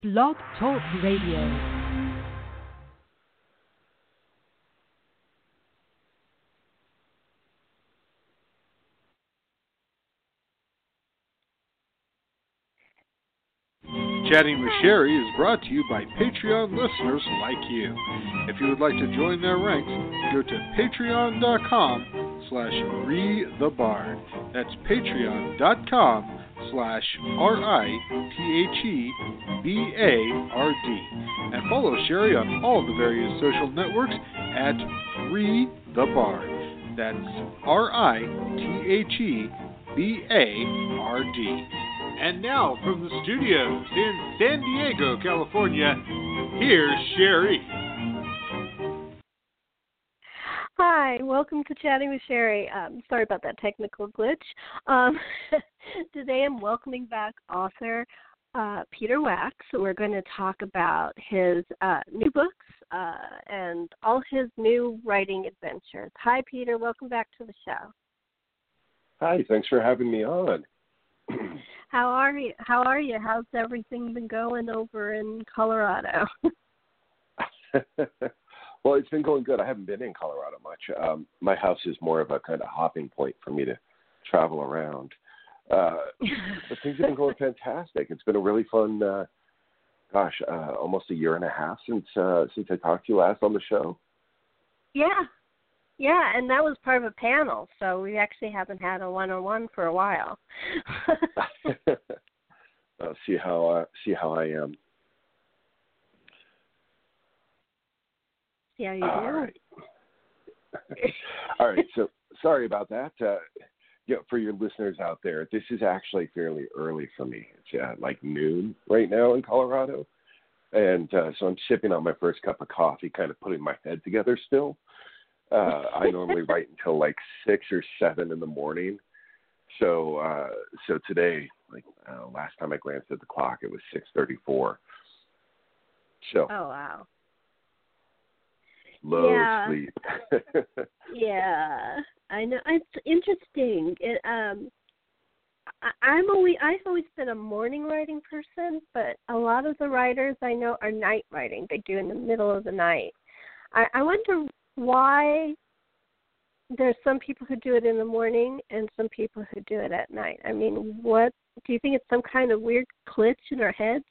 Blog Talk Radio. Chatting with Sherry is brought to you by Patreon listeners like you. If you would like to join their ranks, go to patreon.com/ReTheBard. That's patreon.com/RITHEBARD. And follow Sherry on all the various social networks at ReTheBard. That's RITHEBARD. And now, from the studios in San Diego, California, here's Sherry. Hi, welcome to Chatting with Sherry. Sorry about that technical glitch. Today I'm welcoming back author Peter Wax. We're going to talk about his new books and all his new writing adventures. Hi, Peter. Welcome back to the show. Hi, thanks for having me on. How are you? How's everything been going over in Colorado? Well, it's been going good. I haven't been in Colorado much. My house is more of a kind of hopping point for me to travel around. But things have been going fantastic. It's been a really fun, almost a year and a half since I talked to you last on the show. Yeah, and that was part of a panel, so we actually haven't had a one-on-one for a while. See how I am. See how you do. All right. So sorry about that. For your listeners out there, this is actually fairly early for me. It's like noon right now in Colorado, and so I'm sipping on my first cup of coffee, kind of putting my head together still. I normally write until like 6 or 7 in the morning. So today, last time I glanced at the clock, it was 6:34. So. Oh wow. Low sleep. Yeah, I know. It's interesting. I've always been a morning writing person, but a lot of the writers I know are night writing. They do in the middle of the night. I wonder why there's some people who do it in the morning and some people who do it at night. I mean, what do you think? It's some kind of weird glitch in our heads?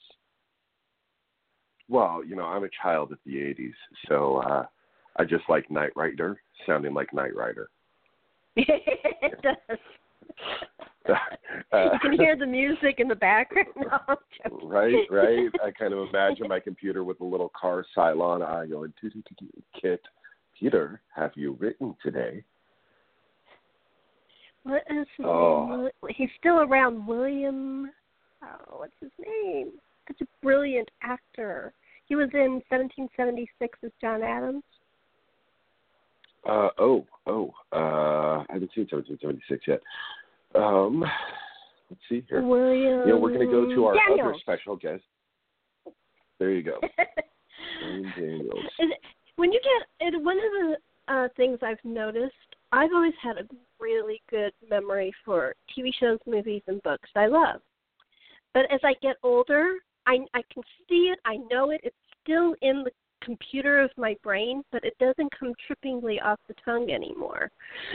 Well, I'm a child of the 80s, so I just like Knight Rider, sounding like Knight Rider. It does. You can hear the music in the background. No, right. I kind of imagine my computer with a little car Cylon eye going, Kit, Peter, have you written today? What is his name? He's still around. William, what's his name? Such a brilliant actor. He was in 1776 as John Adams. I haven't seen 1776 yet. Let's see here. William. We're going to go to our Daniels. other special guest. There you go. William Daniels. When you get, one of the things I've noticed, I've always had a really good memory for TV shows, movies, and books I love. But as I get older, I can see it, I know it, it's still in the computer of my brain, but it doesn't come trippingly off the tongue anymore.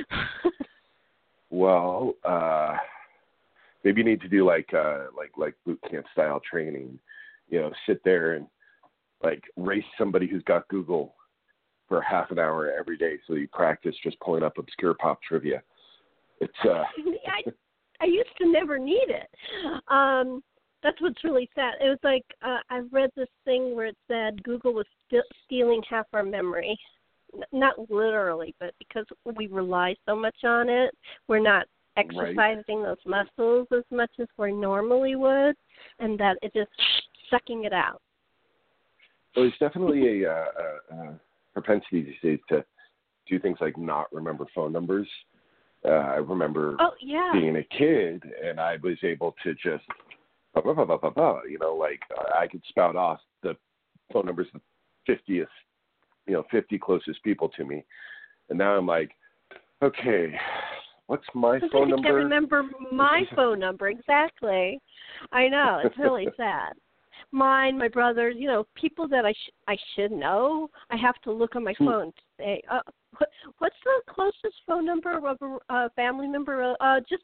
Well, maybe you need to do like boot camp style training. Sit there and race somebody who's got Google for half an hour every day, so you practice just pulling up obscure pop trivia. It's I used to never need it. That's what's really sad. It was like I read this thing where it said Google was stealing half our memory. Not literally, but because we rely so much on it, we're not exercising those muscles as much as we normally would, and that it's just sucking it out. Well, there's definitely a propensity these days to do things like not remember phone numbers. I remember being a kid, and I was able to just, I could spout off the phone numbers of 50 closest people to me. And now I'm like, okay, what's my phone number? I can't remember my phone number exactly. I know, it's really sad. mine, my brother's, people that I should know. I have to look on my phone to say, what's the closest phone number of a family member? Just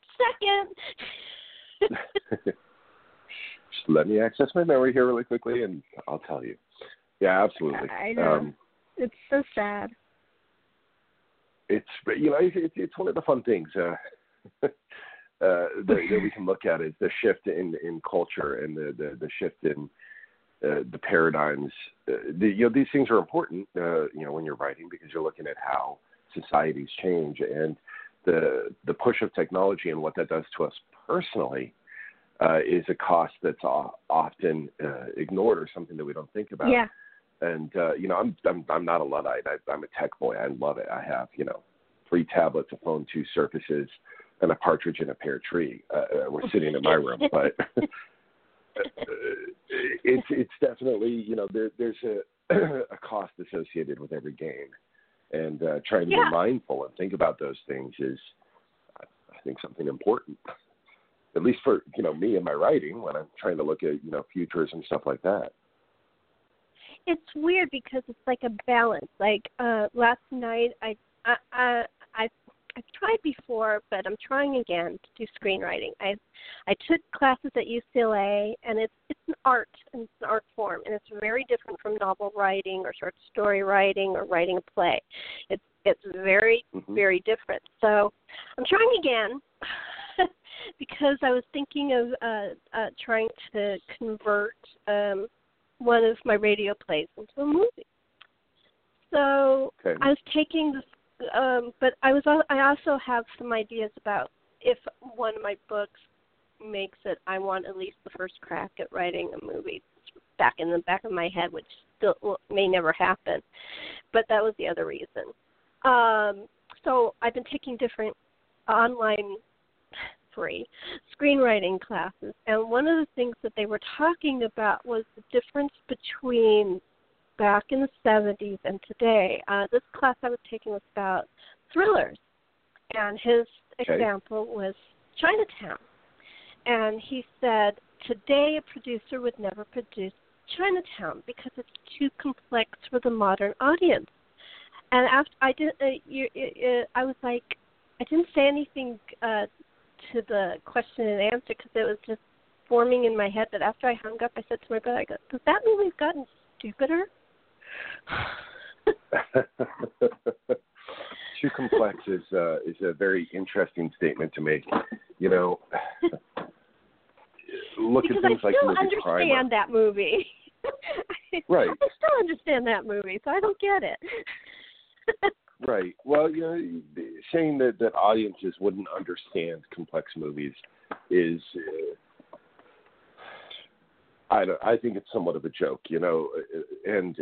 a second. Just let me access my memory here really quickly, and I'll tell you. Yeah, absolutely. I know. It's so sad. It's one of the fun things that we can look at is the shift in culture and the shift in the paradigms. These things are important, when you're writing, because you're looking at how societies change, and the push of technology and what that does to us personally is a cost that's often ignored, or something that we don't think about. Yeah. And I'm not a Luddite. I'm a tech boy. I love it. I have 3 tablets, a phone, 2 Surfaces, and a partridge in a pear tree. We're sitting in my room, but it's definitely there's a cost associated with every game, and trying to be mindful and think about those things is, I think, something important. At least for me and my writing, when I'm trying to look at futures and stuff like that. It's weird because it's like a balance. Like last night, I've tried before, but I'm trying again to do screenwriting. I took classes at UCLA, and it's an art, and it's an art form, and it's very different from novel writing or short story writing or writing a play. It's very, very different. So I'm trying again because I was thinking of trying to convert one of my radio plays into a movie. So I was taking this. But I also have some ideas about if one of my books makes it, I want at least the first crack at writing a movie back in the back of my head, which still may never happen. But that was the other reason. So I've been taking different online free screenwriting classes, and one of the things that they were talking about was the difference between back in the 70s and today. This class I was taking was about thrillers, and his example was Chinatown. And he said, today a producer would never produce Chinatown because it's too complex for the modern audience. And after I was like, I didn't say anything to the question and answer because it was just forming in my head. But after I hung up, I said to my brother, I go, does that mean we've gotten stupider? Too complex is a very interesting statement to make. Look because at things like the movie I still Primer. understand that movie. Right. I still understand that movie, so I don't get it. Right. Well, saying that audiences wouldn't understand complex movies is, I think it's somewhat of a joke, and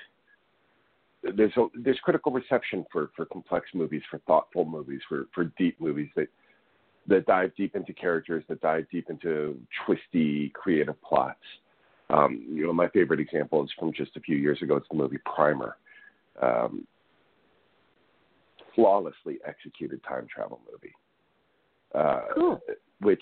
there's critical reception for complex movies, for thoughtful movies, for deep movies that dive deep into characters, that dive deep into twisty, creative plots. My favorite example is from just a few years ago. It's the movie Primer. Flawlessly executed time travel movie. Cool. Which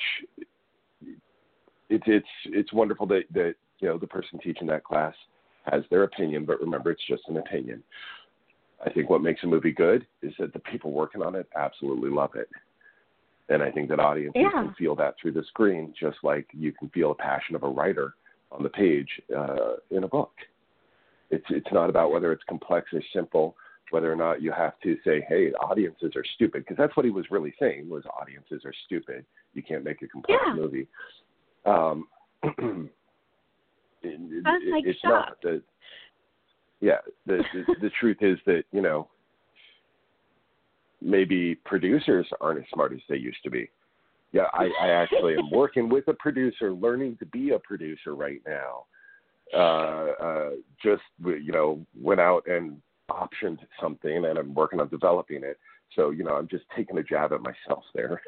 it's wonderful that the person teaching that class has their opinion, but remember, it's just an opinion. I think what makes a movie good is that the people working on it absolutely love it. And I think that audiences can feel that through the screen, just like you can feel the passion of a writer on the page in a book. It's not about whether it's complex or simple, whether or not you have to say, hey, audiences are stupid, because that's what he was really saying, was audiences are stupid. You can't make a complex movie. It's not. The truth is that, maybe producers aren't as smart as they used to be. Yeah, I actually am working with a producer, learning to be a producer right now. Just, went out and optioned something, and I'm working on developing it. So, I'm just taking a jab at myself there.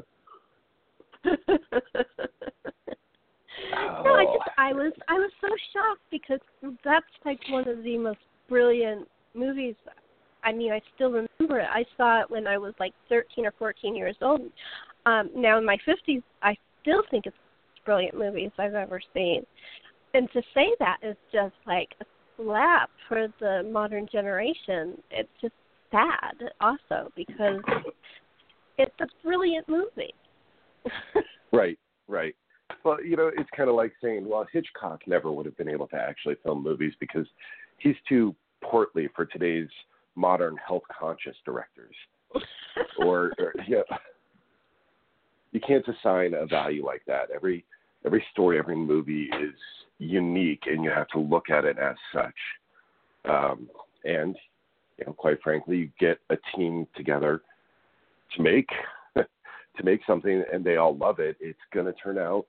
No, I was so shocked because that's like one of the most brilliant movies. I mean, I still remember it. I saw it when I was like 13 or 14 years old. Now in my 50s, I still think it's the most brilliant movies I've ever seen. And to say that is just like a slap for the modern generation. It's just sad also because it's a brilliant movie. Right. Well, it's kind of like saying, well, Hitchcock never would have been able to actually film movies because he's too portly for today's modern health-conscious directors. or you can't assign a value like that. Every story, every movie is unique, and you have to look at it as such. And quite frankly, you get a team together to make something, and they all love it. It's going to turn out,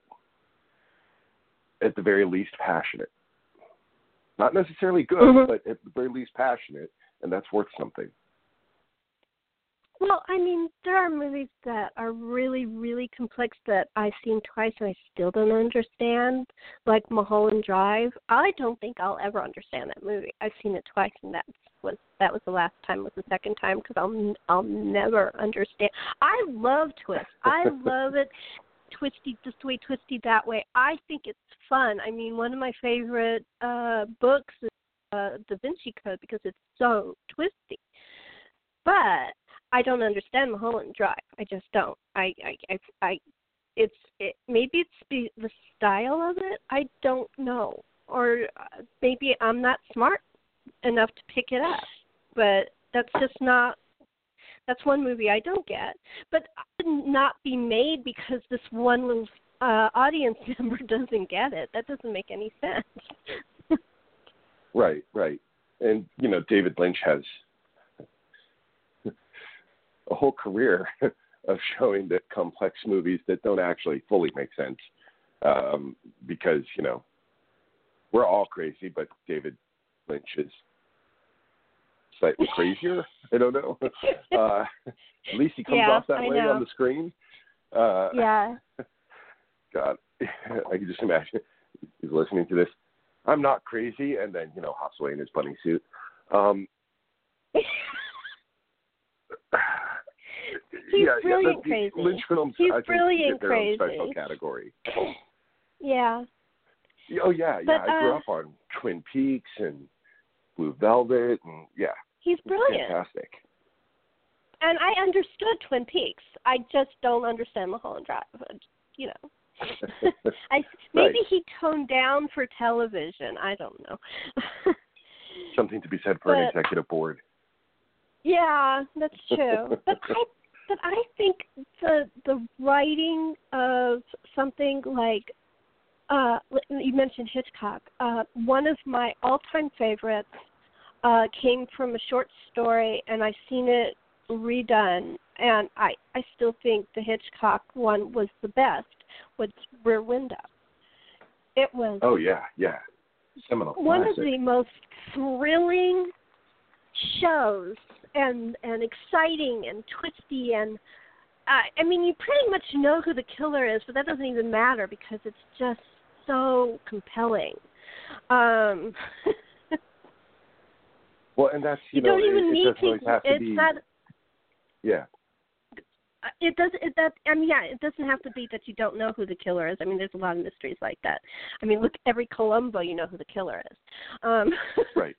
at the very least, passionate. Not necessarily good, but at the very least passionate, and that's worth something. Well, I mean, there are movies that are really, really complex that I've seen twice and I still don't understand, like Mulholland Drive. I don't think I'll ever understand that movie. I've seen it twice, and that was the last time. Was the second time because I'll never understand. I love twists. I love it. Twisty this way, twisty that way. I think it's fun. I mean, one of my favorite books is Da Vinci Code because it's so twisty. But I don't understand Mulholland Drive. I just don't. Maybe it's the style of it. I don't know, or maybe I'm not smart enough to pick it up. But that's just not. That's one movie I don't get. But it would not be made because this one little audience member doesn't get it. That doesn't make any sense. Right. And, David Lynch has a whole career of showing that complex movies that don't actually fully make sense because, we're all crazy, but David Lynch is slightly crazier. I don't know. At least he comes off that way on the screen. Yeah. God, I can just imagine he's listening to this. I'm not crazy, and then, hops away in his bunny suit. He's brilliant crazy. Lynch films, he's I think, brilliant get their crazy. own special category. Yeah. Oh, yeah. But, I grew up on Twin Peaks and Blue Velvet, and he's brilliant. Fantastic. And I understood Twin Peaks. I just don't understand Mulholland Drive. Maybe he toned down for television. I don't know. Something to be said for an executive board. Yeah, that's true. But I think the writing of something like you mentioned Hitchcock. One of my all-time favorites came from a short story, and I've seen it redone, and I still think the Hitchcock one was the best. Was Rear Window. It was. Oh yeah. Seminal one classic. of the most thrilling shows and exciting and twisty and I mean, you pretty much know who the killer is, but that doesn't even matter because it's just so compelling. Well, and that's you don't even need to. It's not. Yeah. It does. It doesn't have to be that you don't know who the killer is. I mean, there's a lot of mysteries like that. I mean, look, every Columbo, you know who the killer is. Right.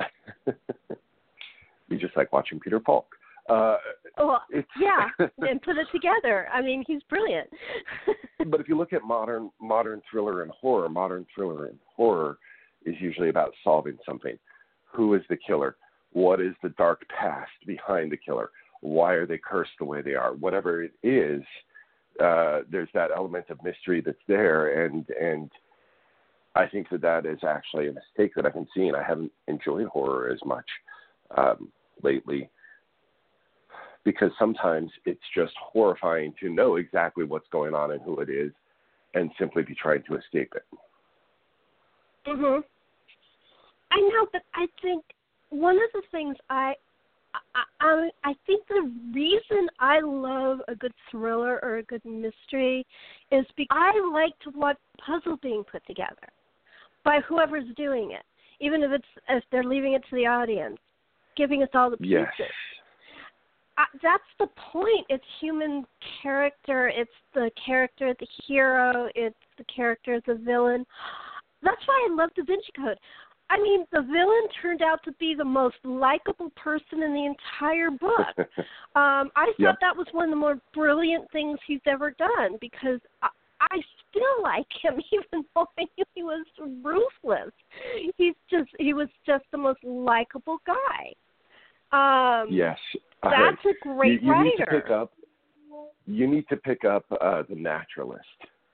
You just like watching Peter Falk. Yeah, and put it together. I mean, he's brilliant. But if you look at modern thriller and horror is usually about solving something. Who is the killer? What is the dark past behind the killer? Why are they cursed the way they are? Whatever it is, there's that element of mystery that's there, and I think that is actually a mistake that I've been seeing. I haven't enjoyed horror as much lately because sometimes it's just horrifying to know exactly what's going on and who it is and simply be trying to escape it. Mhm. I know, but I think one of the things I think the reason I love a good thriller or a good mystery is because I like to watch a puzzle being put together by whoever's doing it, even if they're leaving it to the audience, giving us all the pieces. Yes. That's the point. It's human character. It's the character, the hero. It's the character, the villain. That's why I love Da Vinci Code. I mean, the villain turned out to be the most likable person in the entire book. I thought that was one of the more brilliant things he's ever done, because I still like him, even though I knew he was ruthless. He was just the most likable guy. Yes. That's a great writer. You need to pick up The Naturalist.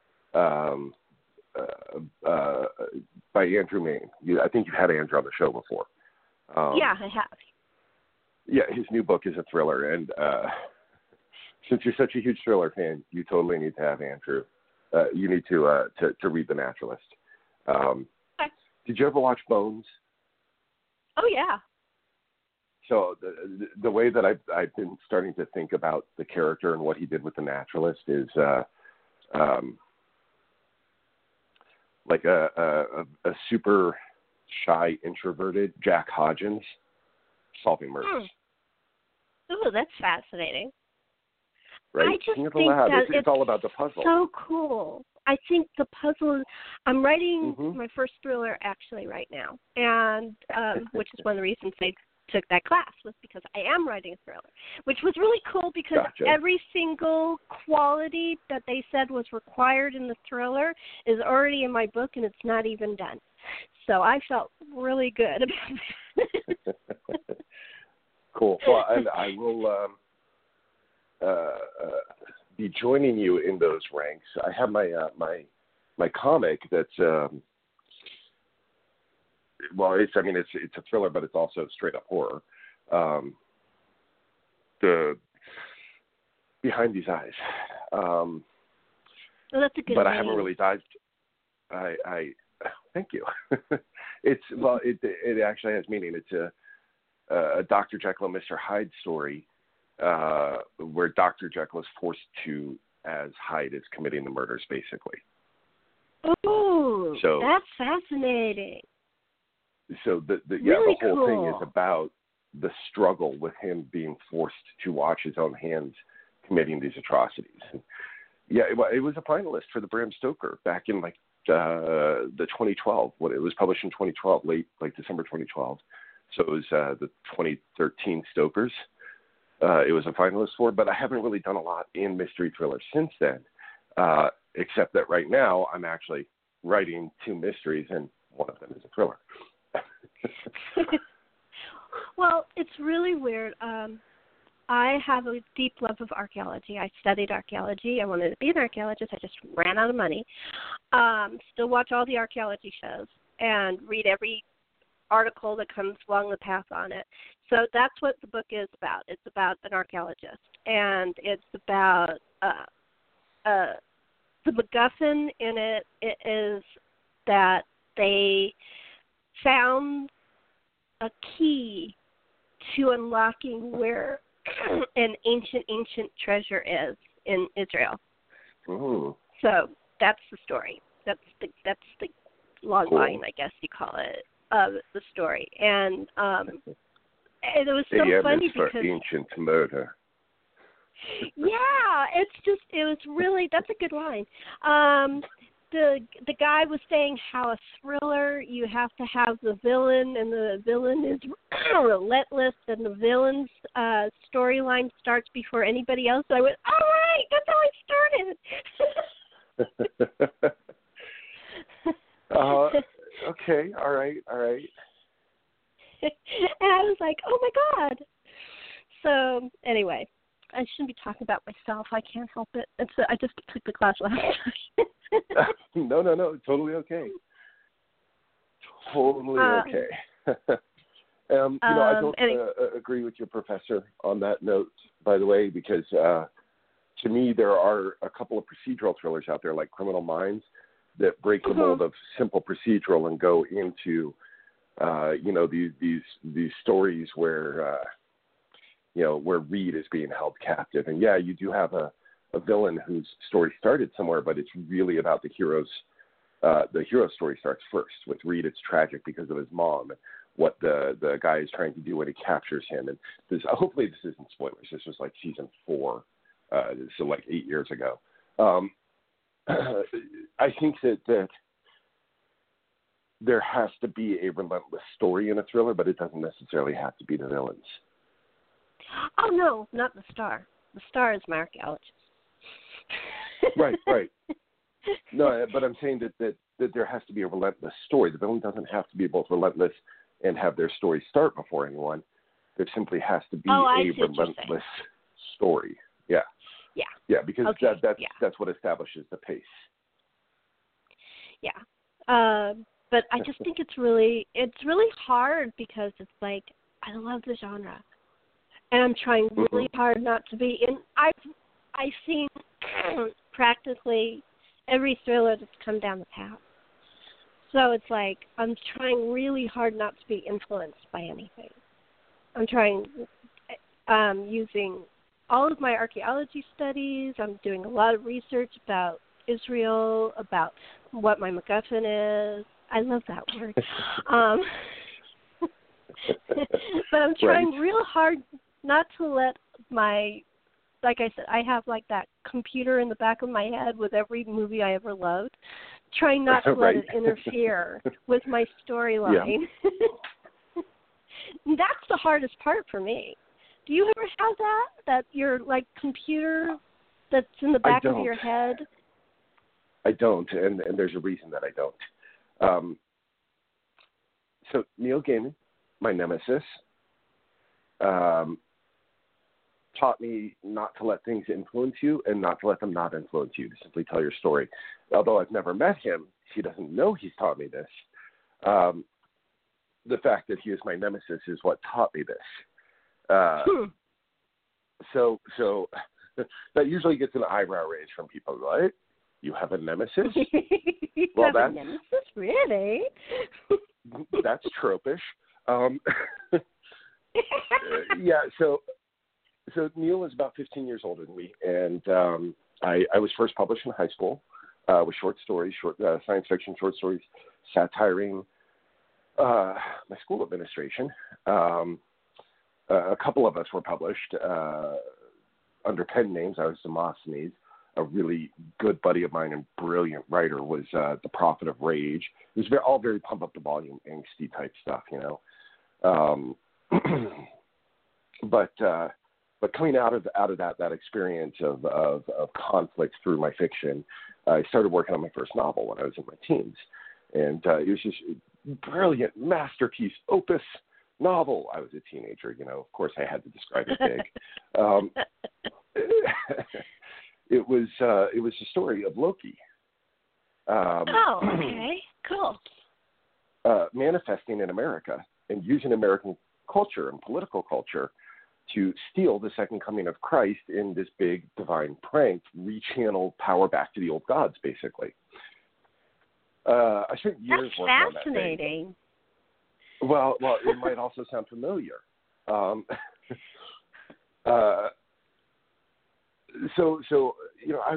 By Andrew Mayne. I think you've had Andrew on the show before. Yeah, I have. Yeah, his new book is a thriller, and since you're such a huge thriller fan, you totally need to have Andrew. You need to read The Naturalist. Okay. Did you ever watch Bones? Oh yeah. So the way that I've been starting to think about the character and what he did with The Naturalist is like a super shy, introverted Jack Hodgins solving murders. Oh, that's fascinating. Right? I just think that it's all about the puzzle. So cool. I think the puzzle. I'm writing my first thriller actually right now, and which is one of the reasons I took that class, was because I am writing a thriller, which was really cool because every single quality that they said was required in the thriller is already in my book, and it's not even done. So I felt really good about it. Cool. Well, and I will be joining you in those ranks. I have my comic that's it's a thriller, but it's also straight up horror. The Behind These Eyes. Well, that's a good but name. I haven't really dived. I thank you. It actually has meaning. It's a Dr. Jekyll and Mr. Hyde story, where Dr. Jekyll is forced to, as Hyde is committing the murders, basically. Oh, that's fascinating. So the really whole cool. thing is about the struggle with him being forced to wash his own hands committing these atrocities. And it was a finalist for the Bram Stoker back in the 2012. When it was published in 2012, late December 2012. So it was the 2013 Stokers. It was a finalist for, but I haven't really done a lot in mystery thrillers since then, except that right now I'm actually writing 2 mysteries, and one of them is a thriller. Well, it's really weird. I have a deep love of archaeology. I studied archaeology. I wanted to be an archaeologist. I just ran out of money. Still watch all the archaeology shows and read every article that comes along the path on it. So that's what the book is about. It's about an archaeologist, and it's about the MacGuffin in it is that they found a key to unlocking where an ancient treasure is in Israel. Ooh. So that's the story. That's the log line, I guess you call it, of the story. And it was so funny because for ancient murder. Yeah, it was really, that's a good line. The guy was saying how a thriller, you have to have the villain, and the villain is relentless, and the villain's storyline starts before anybody else. So I went, all right, that's how it started. Okay, all right. And I was like, oh my God. So anyway, I shouldn't be talking about myself. I can't help it. I just took the class last time. No, totally okay. Totally okay. I don't agree with your professor on that note, by the way, because to me there are a couple of procedural thrillers out there, like Criminal Minds, that break the mold of simple procedural and go into, these stories where, where Reed is being held captive. And you do have a villain whose story started somewhere, but it's really about the hero's story starts first. With Reed, it's tragic because of his mom, what the guy is trying to do when he captures him. And hopefully this isn't spoilers. This was like season 4, so like 8 years ago. I think that there has to be a relentless story in a thriller, but it doesn't necessarily have to be the villains. Oh, no, not the Star. The Star is my archaeologist. Right. No, but I'm saying that there has to be a relentless story. The villain doesn't have to be both relentless and have their story start before anyone. There simply has to be a relentless story. Yeah. Yeah. Yeah, because okay. that's what establishes the pace. Yeah. But I just think it's really hard because it's like I love the genre, and I'm trying really hard not to be. And I've seen practically every thriller that's come down the path. So it's like I'm trying really hard not to be influenced by anything. I'm trying using all of my archaeology studies. I'm doing a lot of research about Israel, about what my MacGuffin is. I love that word. But I'm trying real hard not to let like I said, I have like that computer in the back of my head with every movie I ever loved. Trying not to let it interfere with my storyline. Yeah. That's the hardest part for me. Do you ever have that your like computer that's in the back of your head? I don't, and there's a reason that I don't. So Neil Gaiman, my nemesis, taught me not to let things influence you and not to let them not influence you, to simply tell your story. Although I've never met him, he doesn't know he's taught me this. The fact that he is my nemesis is what taught me this. So that usually gets an eyebrow raise from people, right? You have a nemesis? Well, that's a nemesis, really? That's tropish. Yeah. So Neil is about 15 years older than me, and I was first published in high school with short stories, science fiction short stories, satiring my school administration. A couple of us were published under pen names. I was Demosthenes. A really good buddy of mine and brilliant writer was The Prophet of Rage. It was all very pump up the volume, angsty type stuff, you know. But coming out of that experience of conflict through my fiction, I started working on my first novel when I was in my teens, and it was just a brilliant masterpiece, opus novel. I was a teenager, you know. Of course, I had to describe it big. It was a story of Loki. Okay, cool. Manifesting in America and using American culture and political culture to steal the second coming of Christ in this big divine prank, rechannel power back to the old gods, basically. I spent years working on that. That's fascinating. Well, it might also sound familiar. So you know,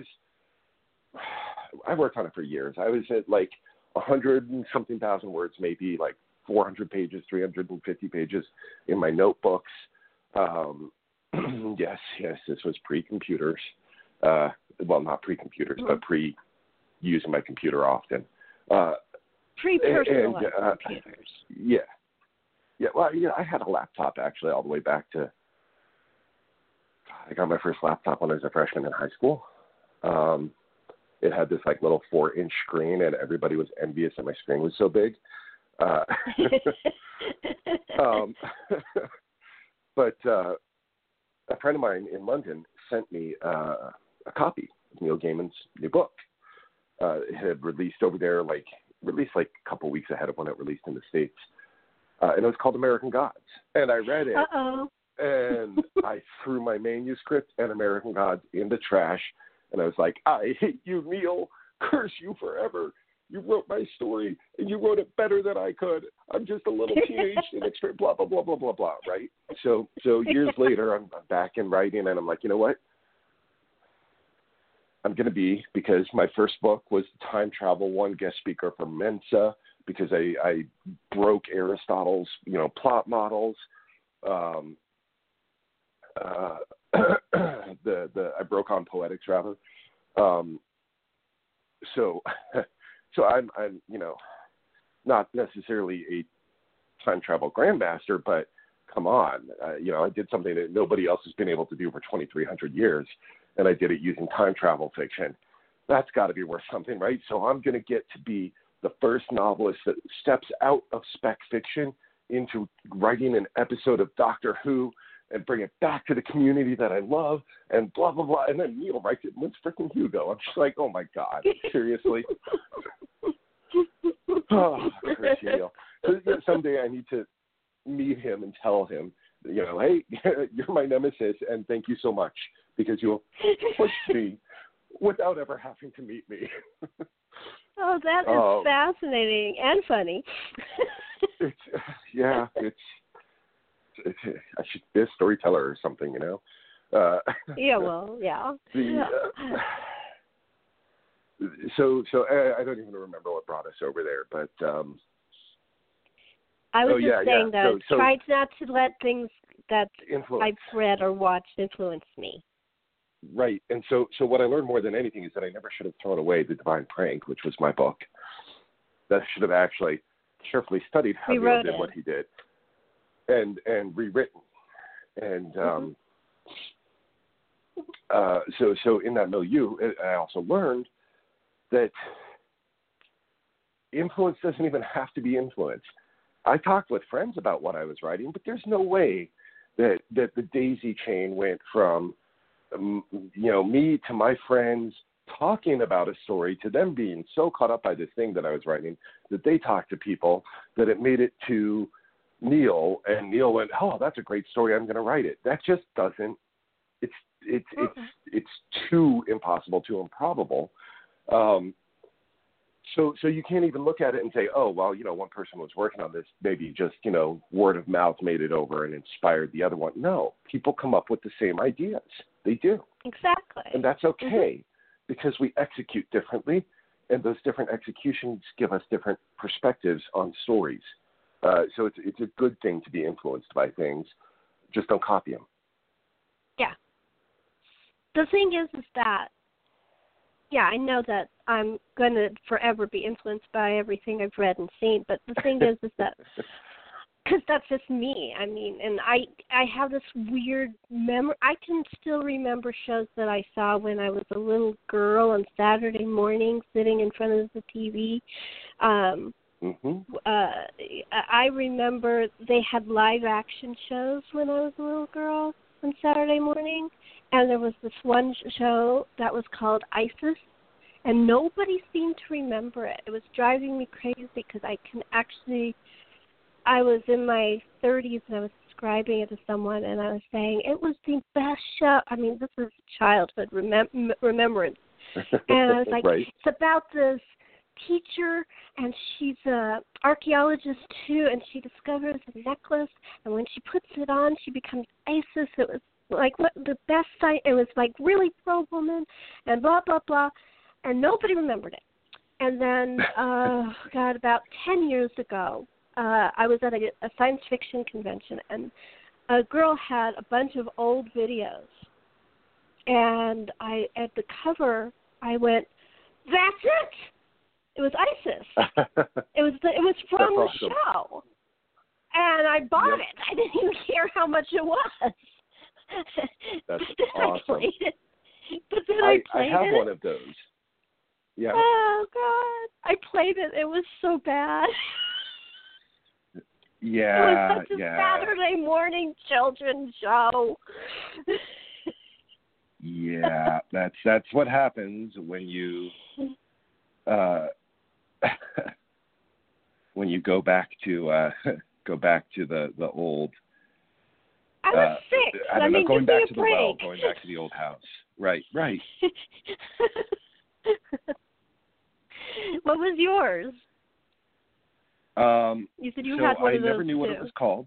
I worked on it for years. I was at like 100 and something thousand words, maybe like 400 pages, 350 pages in my notebooks. Yes, this was pre-computers. Well, not pre-computers, but pre-using my computer often. Pre-personal computers. Yeah. Well, I had a laptop actually all the way back to. I got my first laptop when I was a freshman in high school. It had this like little 4-inch screen, and everybody was envious that my screen was so big. But a friend of mine in London sent me a copy of Neil Gaiman's new book. It had released over there, like a couple weeks ahead of when it released in the States. And it was called American Gods. And I read it. Uh-oh. And I threw my manuscript and American Gods in the trash. And I was like, I hate you, Neil. Curse you forever. You wrote my story, and you wrote it better than I could. I'm just a little teenage inexperienced, blah, blah, blah, blah, blah, blah, right? So years later, I'm back in writing, and I'm like, you know what? I'm going to be, because my first book was Time Travel one, guest speaker for Mensa, because I broke Aristotle's, plot models. I broke on poetics, rather. So I'm not necessarily a time travel grandmaster, but come on, I did something that nobody else has been able to do for 2,300 years, and I did it using time travel fiction. That's got to be worth something, right? So I'm going to get to be the first novelist that steps out of spec fiction into writing an episode of Doctor Who and bring it back to the community that I love, and blah, blah, blah. And then Neil writes it and wins freaking Hugo. I'm just like, oh, my God, seriously? Oh, Chris Neil. So, someday I need to meet him and tell him, hey, you're my nemesis, and thank you so much, because you'll push me without ever having to meet me. Oh, that is fascinating and funny. I should be a storyteller or something, Yeah, well, yeah. So I don't even remember what brought us over there, but I was just saying that so, try not to let things that influence. I've read or watched influence me. Right, and so what I learned more than anything is that I never should have thrown away The Divine Prank, which was my book. That should have actually carefully studied how Neil did what he did, and rewritten, and so in that milieu, I also learned that influence doesn't even have to be influence. I talked with friends about what I was writing, but there's no way that the daisy chain went from me to my friends talking about a story to them being so caught up by this thing that I was writing that they talked to people that it made it to Neil, and Neil went, "Oh, that's a great story. I'm going to write it." That just doesn't. It's too impossible, too improbable. So you can't even look at it and say, "Oh, well, one person was working on this. Maybe just word of mouth made it over and inspired the other one." No, people come up with the same ideas. They do. Exactly. And that's okay, because we execute differently, and those different executions give us different perspectives on stories. So it's a good thing to be influenced by things. Just don't copy them. Yeah. The thing is that, I know that I'm going to forever be influenced by everything I've read and seen, but the thing is that, because that's just me. I mean, and I have this weird memory. I can still remember shows that I saw when I was a little girl on Saturday morning sitting in front of the TV. I remember they had live action shows when I was a little girl on Saturday morning, and there was this one show that was called ISIS, and nobody seemed to remember it. It was driving me crazy because I was in my 30s and I was describing it to someone, and I was saying it was the best show. I mean, this is childhood remembrance. And I was like, right. It's about this teacher, and she's an archaeologist too, and she discovers a necklace, and when she puts it on, she becomes ISIS. It was like the best site. It was like really pro-woman, and blah, blah, blah, and nobody remembered it. And then, about 10 years ago, I was at a science fiction convention, and a girl had a bunch of old videos. And at the cover, I went, "That's it! It was ISIS." It was from the show. And I bought it. I didn't even care how much it was. That's awesome. I played it. But then I played it. I have one of those. Yeah. Oh, God. I played it. It was so bad. Yeah, it was such a Saturday morning children's show. Yeah, that's what happens when you when you go back to the old. I was sick. I don't know, going back to the break. well, going back to the old house. Right. What was yours? You said you had one of those. I never knew what it was called.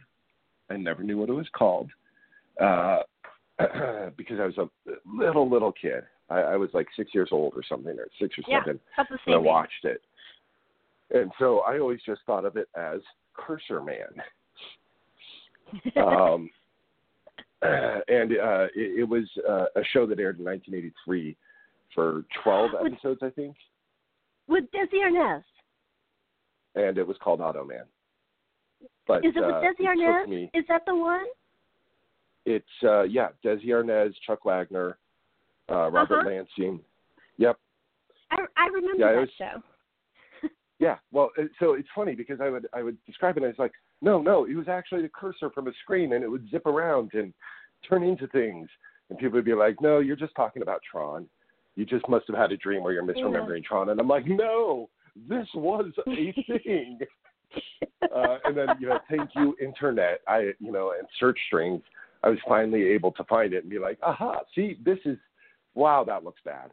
Because I was a little kid. I was like 6 years old or something, or 6 or 7, and I watched it. And so I always just thought of it as Cursor Man. And it was a show that aired in 1983 for 12 episodes, I think. With Desi Arnaz. and it was called Automan. But Is it with Desi Arnaz? Is that the one? It's Desi Arnaz, Chuck Wagner, Robert Lansing. Yep. I remember that show. Yeah, well, so it's funny because I would describe it and it's like, no, it was actually the cursor from a screen and it would zip around and turn into things. And people would be like, no, you're just talking about Tron. You just must have had a dream where you're misremembering Tron. And I'm like, no, this was a thing. And then, thank you, Internet, and search strings. I was finally able to find it and be like, aha, see, wow, that looks bad.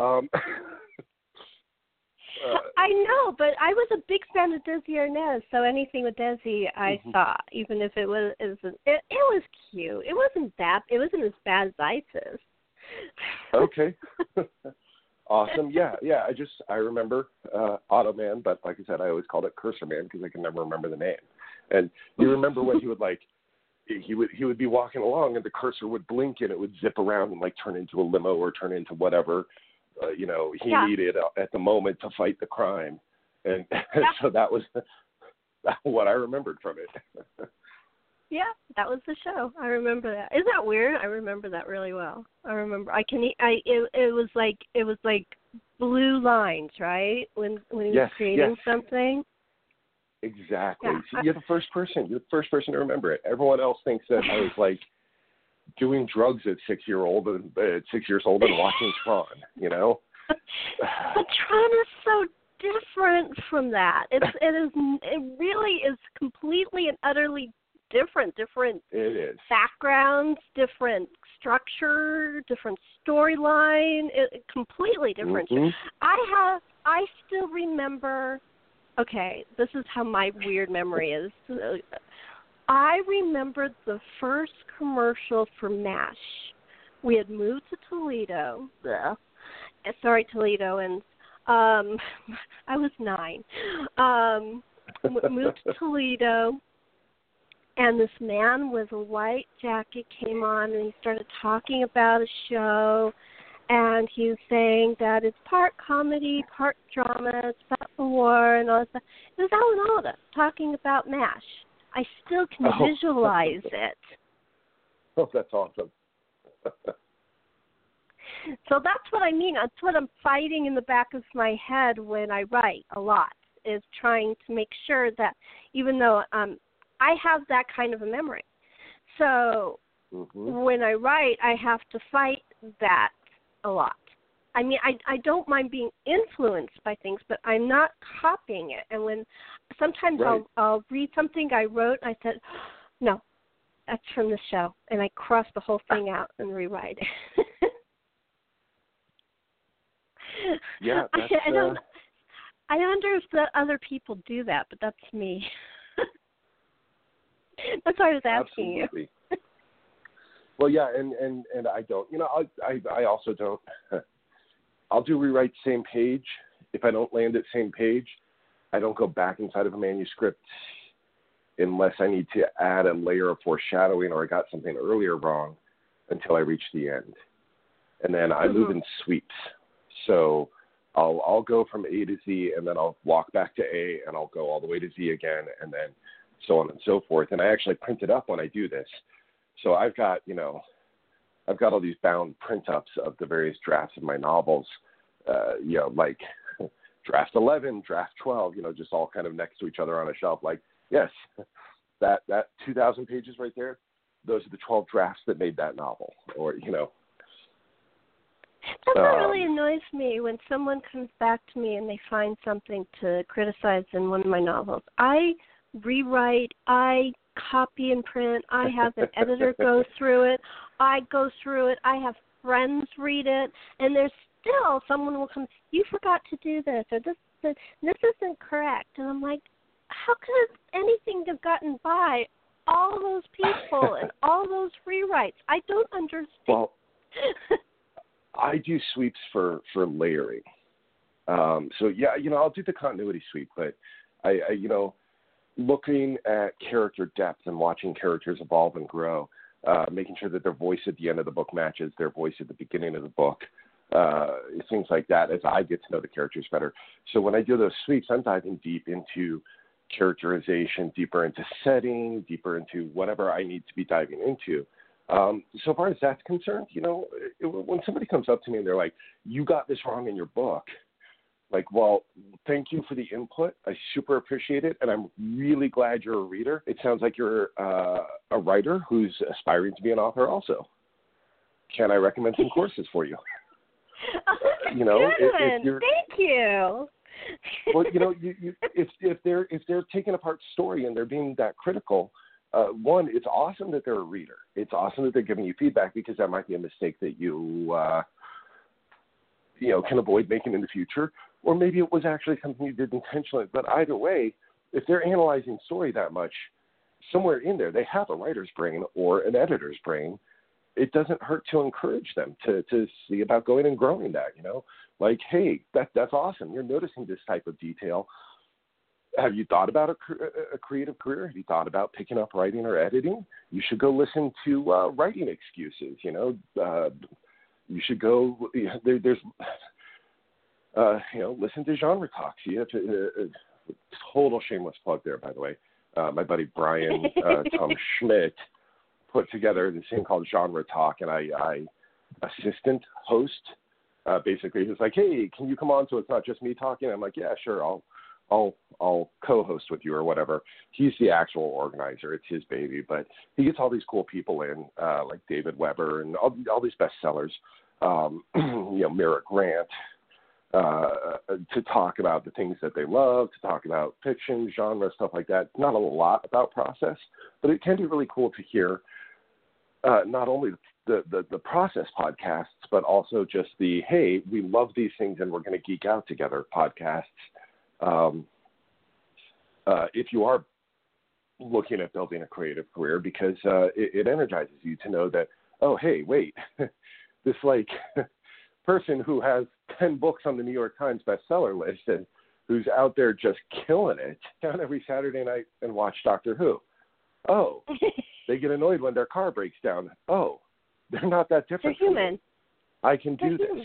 I know, but I was a big fan of Desi Arnaz, so anything with Desi I saw, even if it was cute. It wasn't as bad as ISIS. Okay. Awesome. Yeah. I remember Automan, but like I said, I always called it Cursor Man because I can never remember the name. And you remember when he would he would be walking along and the cursor would blink and it would zip around and turn into a limo or turn into whatever he needed at the moment to fight the crime. And so that was what I remembered from it. Yeah, that was the show. I remember that. Isn't that weird? I remember that really well. I remember. It was like blue lines, right? When he was creating something. Exactly. Yeah. So you're the first person. You're the first person to remember it. Everyone else thinks that I was doing drugs at 6 years old and watching Tron. But Tron is so different from that. It really is completely and utterly different. It is. Backgrounds, different structure, different storyline. Completely different. Mm-hmm. I still remember. Okay, this is how my weird memory is. I remember the first commercial for MASH. We had moved to Toledo. Toledoans. I was 9. Moved to Toledo, and this man with a white jacket came on, and he started talking about a show, and he was saying that it's part comedy, part drama, it's about the war, and all that stuff. It was Alan Alda talking about MASH. I still can visualize it. Oh, that's awesome. So that's what I mean. That's what I'm fighting in the back of my head when I write a lot, is trying to make sure that even though I have that kind of a memory. So when I write, I have to fight that a lot. I mean, I don't mind being influenced by things, but I'm not copying it. And when sometimes I'll read something I wrote, and I said, no, that's from the show. And I cross the whole thing out and rewrite it. Yeah, that's, I wonder if the other people do that, but that's me. That's why I was asking absolutely. You. Well, yeah, and I don't. I also don't. I'll do rewrite same page. If I don't land at same page, I don't go back inside of a manuscript unless I need to add a layer of foreshadowing or I got something earlier wrong until I reach the end. And then I move in sweeps. So I'll go from A to Z, and then I'll walk back to A, and I'll go all the way to Z again, and then so on and so forth. And I actually print it up when I do this. So I've got all these bound print-ups of the various drafts of my novels, like draft 11, draft 12, just all kind of next to each other on a shelf. Like, yes, that 2,000 pages right there, those are the 12 drafts that made that novel, or. That's what really annoys me when someone comes back to me and they find something to criticize in one of my novels. I rewrite, I copy and print, I have an editor go through it, I go through it, I have friends read it, and there's still someone will come, you forgot to do this, or this isn't correct. And I'm like, how could anything have gotten by all those people and all those rewrites? I don't understand. Well, I do sweeps for layering. So yeah, I'll do the continuity sweep, but I looking at character depth and watching characters evolve and grow, making sure that their voice at the end of the book matches their voice at the beginning of the book, things like that as I get to know the characters better. So when I do those sweeps, I'm diving deep into characterization, deeper into setting, deeper into whatever I need to be diving into. So far as that's concerned, when somebody comes up to me and they're like, you got this wrong in your book, like, well, thank you for the input. I super appreciate it, and I'm really glad you're a reader. It sounds like you're a writer who's aspiring to be an author also. Can I recommend some courses for you? Thank you. Well, if they're taking apart story and they're being that critical, one, it's awesome that they're a reader. It's awesome that they're giving you feedback, because that might be a mistake that you can avoid making in the future, or maybe it was actually something you did intentionally. But either way, if they're analyzing story that much, somewhere in there they have a writer's brain or an editor's brain. It doesn't hurt to encourage them to see about going and growing that, like, hey, that's awesome. You're noticing this type of detail. Have you thought about a creative career? Have you thought about picking up writing or editing? You should go listen to Writing Excuses. You should go. There's listen to Genre Talks. You have to. Total shameless plug there, by the way. My buddy Brian Tom Schmidt put together this thing called Genre Talk, and I assistant host. Basically, he's like, hey, can you come on so it's not just me talking? I'm like, yeah, sure, I'll co-host with you or whatever. He's the actual organizer. It's his baby, but he gets all these cool people in, like David Weber and all these bestsellers, Merritt Grant, to talk about the things that they love, to talk about fiction, genre, stuff like that. Not a lot about process, but it can be really cool to hear not only the process podcasts, but also just the, hey, we love these things and we're going to geek out together podcasts. If you are looking at building a creative career, because it energizes you to know that, oh, hey, wait, this person who has 10 books on the New York Times bestseller list and who's out there just killing it down every Saturday night and watch Doctor Who. Oh, they get annoyed when their car breaks down. Oh, they're not that different. They're human. I can do this.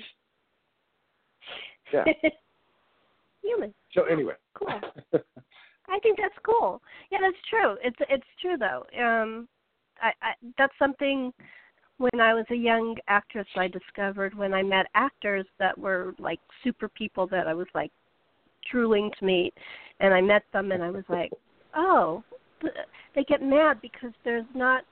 Yeah. Human. So anyway. Cool. I think that's cool. Yeah, that's true. It's true though. I that's something when I was a young actress I discovered when I met actors that were like super people that I was like drooling to meet, and I met them and I was like, oh, they get mad because there's not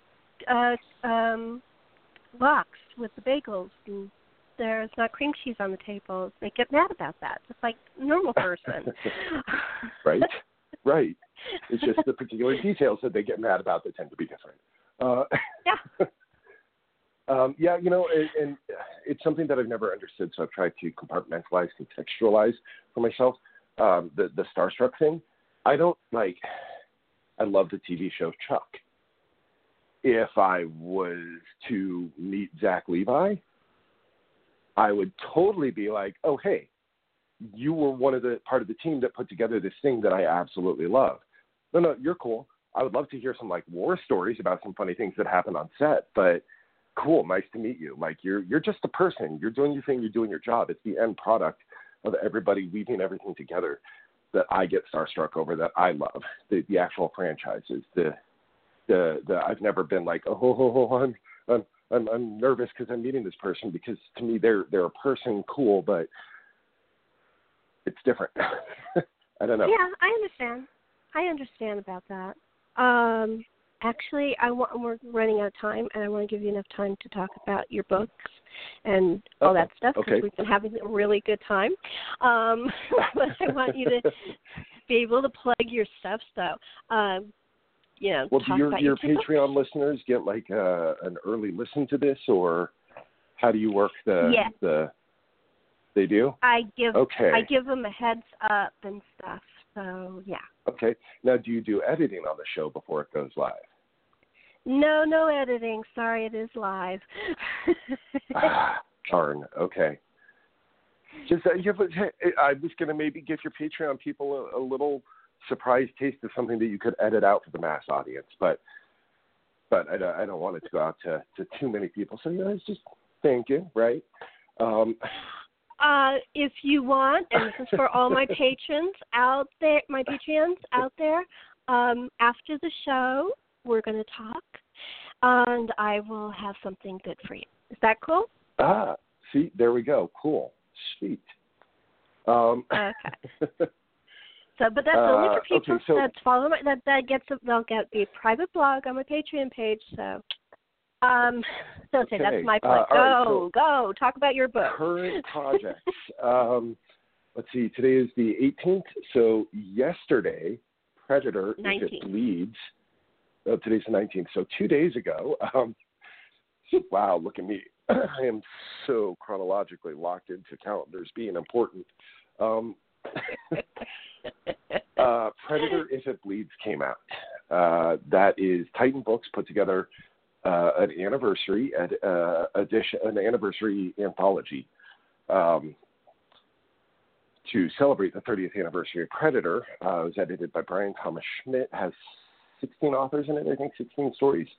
lox with the bagels and there's not cream cheese on the table. They get mad about that. It's like a normal person. Right. It's just the particular details that they get mad about that tend to be different. Yeah. And it's something that I've never understood, so I've tried to compartmentalize, contextualize for myself. The starstruck thing, I love the TV show Chuck. If I was to meet Zach Levi, I would totally be like, oh, hey, you were part of the team that put together this thing that I absolutely love. No, you're cool. I would love to hear some war stories about some funny things that happened on set, but cool, nice to meet you. You're just a person. You're doing your thing. You're doing your job. It's the end product of everybody weaving everything together that I get starstruck over, that I love. The actual franchises. I've never been like, I'm nervous because I'm meeting this person, because to me they're a person, cool, but it's different. I don't know. Yeah, I understand about that. Actually, we're running out of time, and I want to give you enough time to talk about your books and all that stuff, because we've been having a really good time. But I want you to be able to plug your stuff, so well, do your Patreon listeners get an early listen to this, or how do you work they do? I give them a heads up and stuff. So yeah. Okay. Now, do you do editing on the show before it goes live? No editing. Sorry, it is live. Darn. Okay. Just I was going to maybe give your Patreon people a little surprise taste of something that you could edit out for the mass audience, but I don't want it to go out to too many people. So I was just thinking, right? if you want, and this is for all my patrons out there, my Patreons out there, after the show, we're going to talk, and I will have something good for you. Is that cool? See, there we go. Cool. Sweet. Okay. So, but that's only for people okay, so, that follow my, they'll get the private blog on my Patreon page. So, that's my point. Go. Talk about your book. Current projects. Let's see. Today is the 18th. So yesterday, Predator, If It Bleeds. Oh, today's the 19th. So 2 days ago. Wow, look at me. I am so chronologically locked into calendars being important. Predator, If It Bleeds came out. That is Titan Books put together an anniversary edition, an anniversary anthology to celebrate the 30th anniversary of Predator. It was edited by Brian Thomas Schmidt. Has 16 authors in it, I think, 16 stories.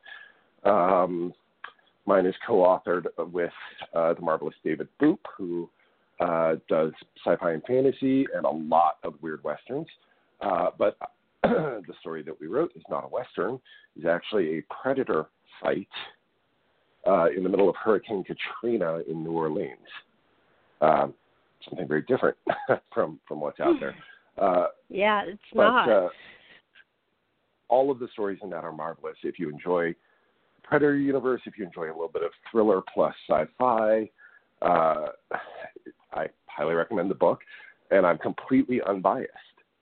Mine is co-authored with the marvelous David Boop, who does sci-fi and fantasy and a lot of weird westerns. But the story that we wrote is not a western. It's actually a predator fight in the middle of Hurricane Katrina in New Orleans. Something very different from what's out there. Yeah, it's not. All of the stories in that are marvelous. If you enjoy Predator universe, if you enjoy a little bit of thriller plus sci-fi, I highly recommend the book, and I'm completely unbiased.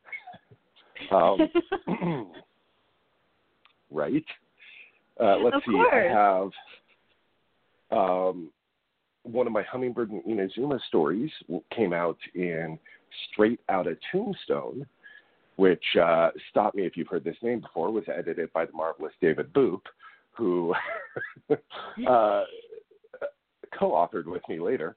Right? Let's see. Course. I have one of my Hummingbird and Inazuma stories came out in Straight Outta Tombstone, which, stop me if you've heard this name before, was edited by the marvelous David Boop, who co-authored with me later.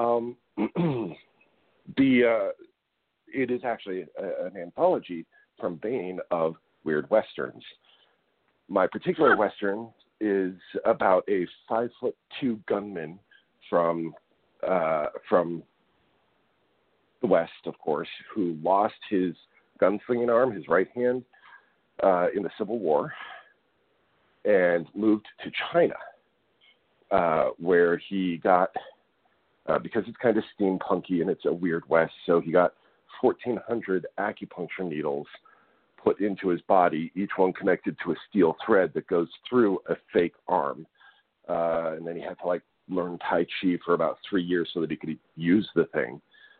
It is actually an anthology from Baen of weird westerns. My particular western is about a 5'2" gunman from the West, of course, who lost his gunslinging arm, his right hand, in the Civil War, and moved to China, where he got, because it's kind of steampunky and it's a weird West, so he got 1,400 acupuncture needles put into his body, each one connected to a steel thread that goes through a fake arm. And then he had to learn Tai Chi for about 3 years so that he could use the thing.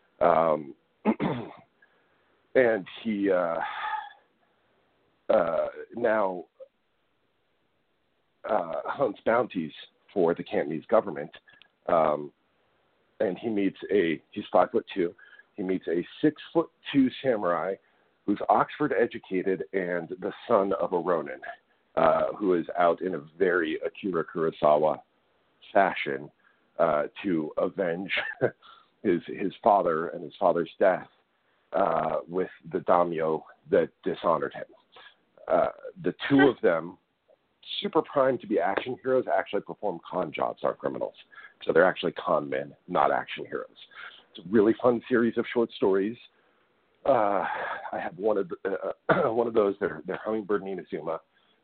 And he now hunts bounties for the Cantonese government. And he meets he's 5'2", he meets a 6'2" samurai who's Oxford educated and the son of a Ronin, who is out in a very Akira Kurosawa fashion to avenge his father and his father's death with the daimyo that dishonored him. The two of them, super primed to be action heroes, actually perform con jobs on criminals. So they're actually con men, not action heroes. It's a really fun series of short stories. I have one of those. They're Hummingbird and Inazuma.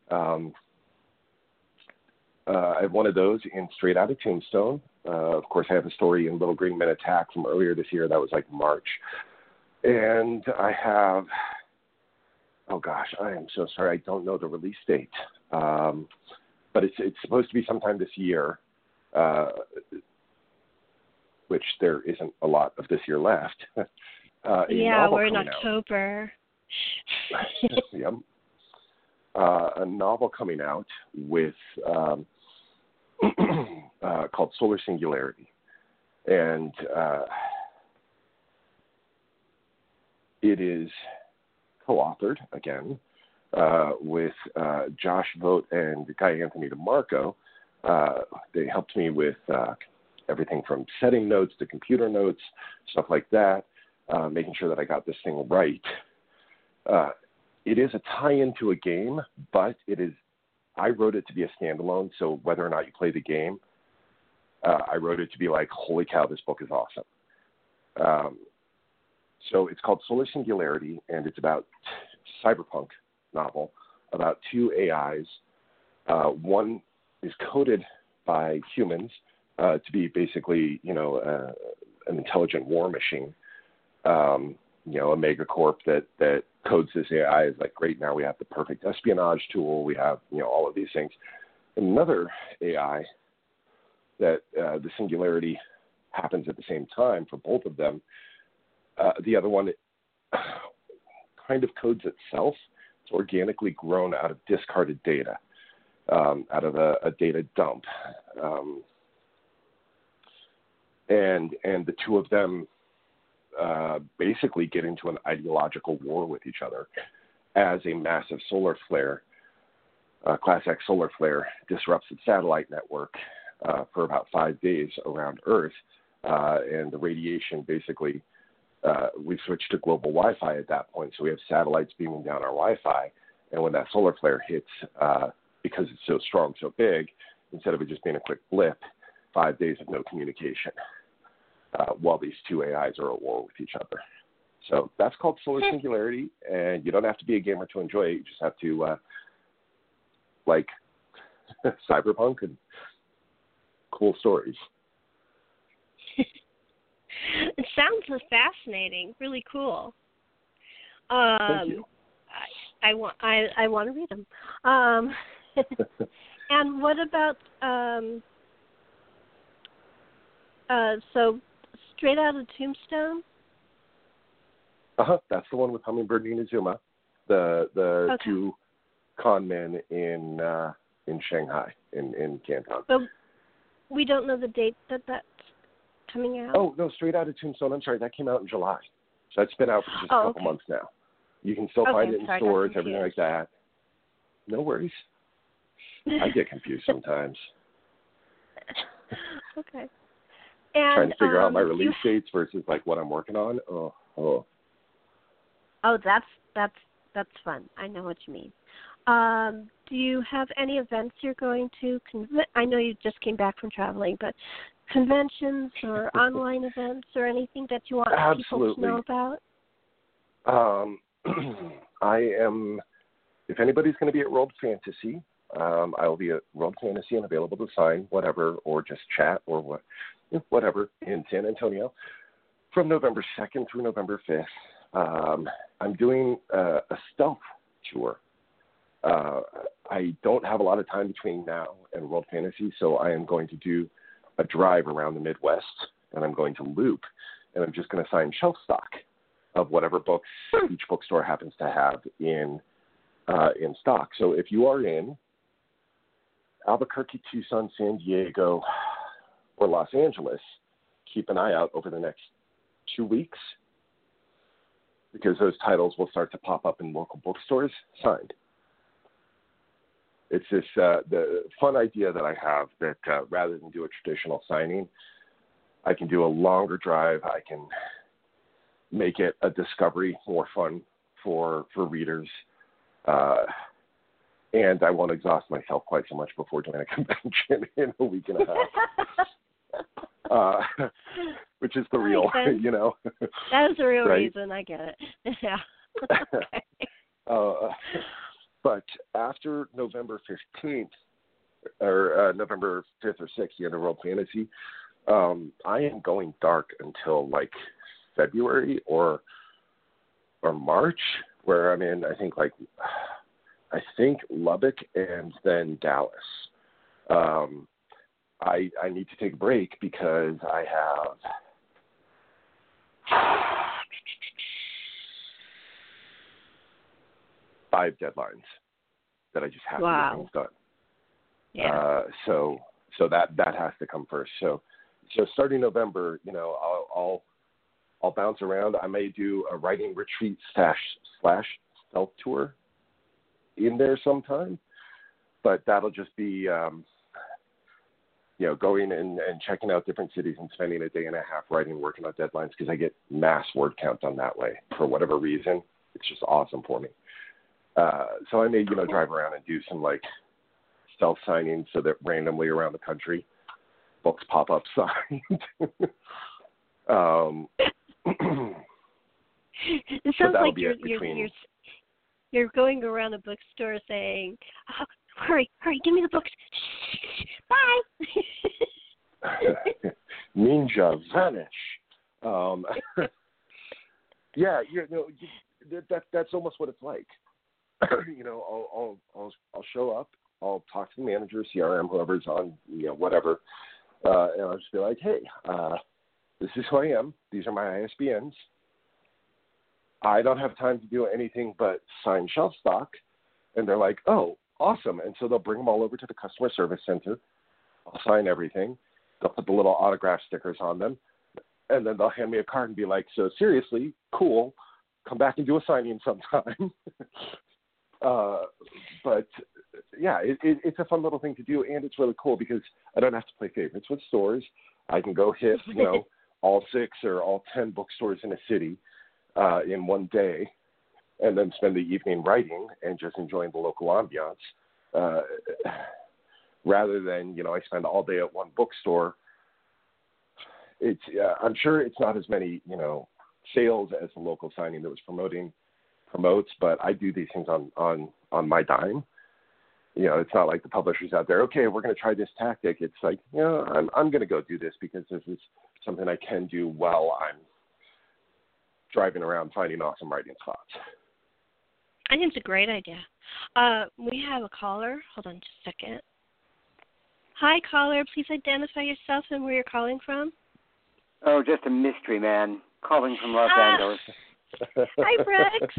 I have one of those in Straight Outta Tombstone. Of course, I have a story in Little Green Men Attack from earlier this year. That was March. And I have, oh gosh, I am so sorry. I don't know the release date. But it's supposed to be sometime this year, which there isn't a lot of this year left. Yeah, we're in October. Yep. A novel coming out with called Solar Singularity, and it is co-authored again with Josh Vogt and Guy Anthony DeMarco. They helped me with everything from setting notes to computer notes, stuff like that. Making sure that I got this thing right. It is a tie-in to a game, but I wrote it to be a standalone, so whether or not you play the game, I wrote it to be holy cow, this book is awesome. So it's called Solar Singularity, and it's about cyberpunk novel about two AIs. One is coded by humans to be basically, an intelligent war machine. A megacorp that codes this AI is like, great, now we have the perfect espionage tool. We have, all of these things. Another AI that the singularity happens at the same time for both of them. The other one kind of codes itself. It's organically grown out of discarded data, out of a data dump. And the two of them basically get into an ideological war with each other as a massive solar flare, Class X solar flare, disrupts its satellite network for about 5 days around Earth. And the radiation basically, we switched to global Wi-Fi at that point, so we have satellites beaming down our Wi-Fi. And when that solar flare hits, because it's so strong, so big, instead of it just being a quick blip, 5 days of no communication while these two AIs are at war with each other. So that's called Solar Singularity, and you don't have to be a gamer to enjoy it. You just have to like cyberpunk and cool stories. It sounds fascinating, really cool. Thank you. I want to read them. And what about so Straight Outta Tombstone? That's the one with Hummingbird and Inazuma, the okay. two con men in Shanghai, in Canton. But we don't know the date that's coming out. Oh no, Straight Outta Tombstone. I'm sorry, that came out in July, so it's been out for just a couple months now. You can still find it in stores, everything like that. No worries. I get confused sometimes. Okay. And, trying to figure out my release dates versus like what I'm working on. Oh, that's fun. I know what you mean. Do you have any events you're going to? I know you just came back from traveling, but conventions or online events or anything that you want people to know about? I am. If anybody's going to be at World Fantasy, I will be at World Fantasy and available to sign whatever or just chat or whatever in San Antonio from November 2nd through November 5th. I'm doing a stealth tour. I don't have a lot of time between now and World Fantasy, so I am going to do a drive around the Midwest, and I'm going to loop, and I'm just going to sign shelf stock of whatever books each bookstore happens to have in stock. So if you are in Albuquerque, Tucson, San Diego, or Los Angeles, keep an eye out over the next 2 weeks, because those titles will start to pop up in local bookstores signed. It's this the fun idea that I have that rather than do a traditional signing, I can do a longer drive. I can make it a discovery, more fun for readers. And I won't exhaust myself quite so much before doing a convention in a week and a half. Which is the real, That is the real reason. I get it. Yeah. Okay. But after November 15th, or November 5th or 6th, the end of World Fantasy, I am going dark until like February or March, where I'm in, I think Lubbock and then Dallas. I need to take a break because I have 5 deadlines that I just have to get things done. Yeah. So that has to come first. So starting November, I'll bounce around. I may do a writing retreat / stealth tour in there sometime, but that'll just be going and checking out different cities and spending a day and a half writing, working on deadlines, because I get mass word count done that way for whatever reason. It's just awesome for me. So I may, drive around and do some like stealth signings so that randomly around the country, books pop up signed. It sounds like you're going around a bookstore saying, oh, hurry, give me the books. Bye. Ninja, vanish. Yeah, that's almost what it's like. I'll show up, I'll talk to the manager, CRM, whoever's on, whatever, and I'll just be like, hey, this is who I am. These are my ISBNs. I don't have time to do anything but sign shelf stock. And they're like, oh, awesome. And so they'll bring them all over to the customer service center. I'll sign everything. They'll put the little autograph stickers on them. And then they'll hand me a card and be like, so seriously, cool, come back and do a signing sometime. But, yeah, it's a fun little thing to do, and it's really cool because I don't have to play favorites with stores. I can go hit, all 6 or all 10 bookstores in a city in one day, and then spend the evening writing and just enjoying the local ambiance, rather than, I spend all day at one bookstore. It's I'm sure it's not as many, sales as the local signing that was promotes, but I do these things on my dime. It's not like the publisher's out there, okay, we're going to try this tactic. It's like, I'm going to go do this because this is something I can do while I'm driving around finding awesome writing spots. I think it's a great idea. We have a caller. Hold on just a second. Hi, caller. Please identify yourself and where you're calling from. Oh, just a mystery man calling from Los Angeles. Hi, Brooks.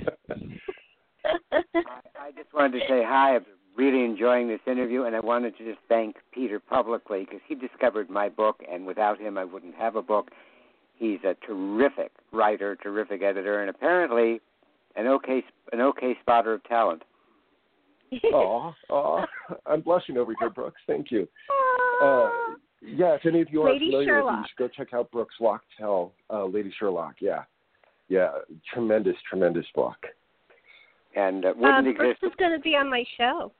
I just wanted to say hi. I've been really enjoying this interview, and I wanted to just thank Peter publicly because he discovered my book, and without him I wouldn't have a book. He's a terrific writer, terrific editor, and apparently an okay spotter of talent. Oh, I'm blushing over here, Brooks. Thank you. Yeah, if any of you aren't familiar with him, you should go check out Brooks Lochtell, Lady Sherlock. Yeah, tremendous book. And wouldn't exist. Brooks is going to be on my show.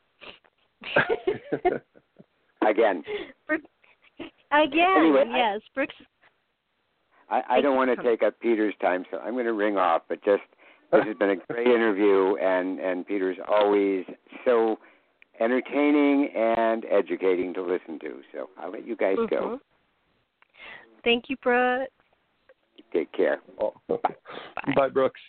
Again. Anyway, yes, Brooks. I don't want to take up Peter's time, so I'm going to ring off. But this has been a great interview, and Peter's always so entertaining and educating to listen to. So I'll let you guys go. Thank you, Brooks. Take care. Oh. Bye, Brooks.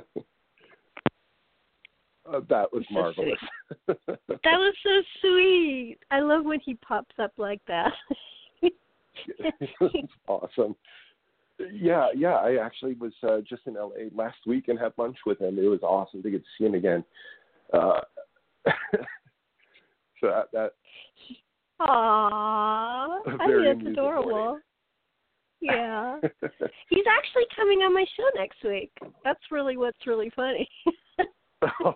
That was marvelous. That was so sweet. I love when he pops up like that. It's awesome. Yeah. I actually was just in LA last week and had lunch with him. It was awesome to get to see him again. So that. Aww, I think that's adorable. Morning. Yeah. He's actually coming on my show next week. That's really what's really funny. Oh,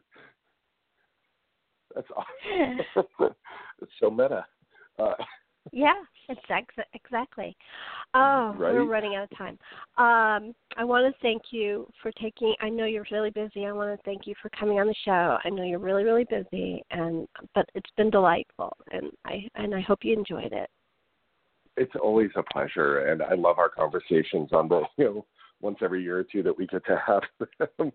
that's awesome. It's so meta. Yeah, exactly. Oh, right? We're running out of time. I want to thank you for taking. I know you're really busy. I want to thank you for coming on the show. I know you're really, really busy, but it's been delightful, and I hope you enjoyed it. It's always a pleasure, and I love our conversations on the once every year or two that we get to have them.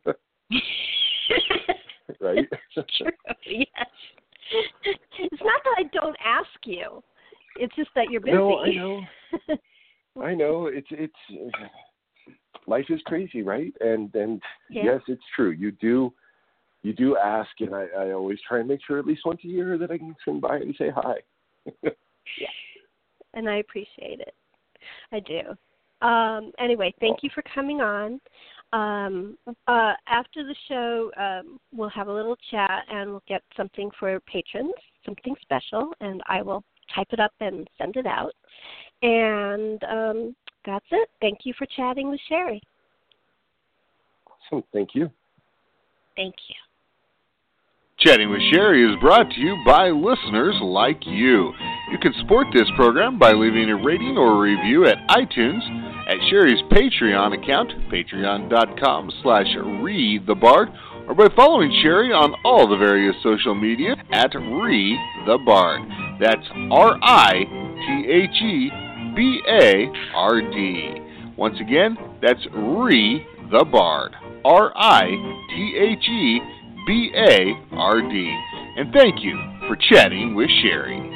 Right? True. Yes. It's not that I don't ask you. It's just that you're busy. No, I know. I know. It's life is crazy, right? And yes, it's true. You do ask, and I always try and make sure at least once a year that I can swing by and say hi. Yeah, and I appreciate it. I do. Anyway, thank you for coming on. After the show, we'll have a little chat, and we'll get something for patrons, something special, and I will type it up and send it out. And that's it. Thank you for chatting with Sherry. Awesome. Thank you. Thank you. Chatting with Sherry is brought to you by listeners like you. You can support this program by leaving a rating or a review at iTunes, at Sherry's Patreon account, patreon.com/ReTheBard, or by following Sherry on all the various social media at ReTheBard. That's RiTheBard. Once again, that's Re the Bard, RITHEBARD. And thank you for chatting with Sherry.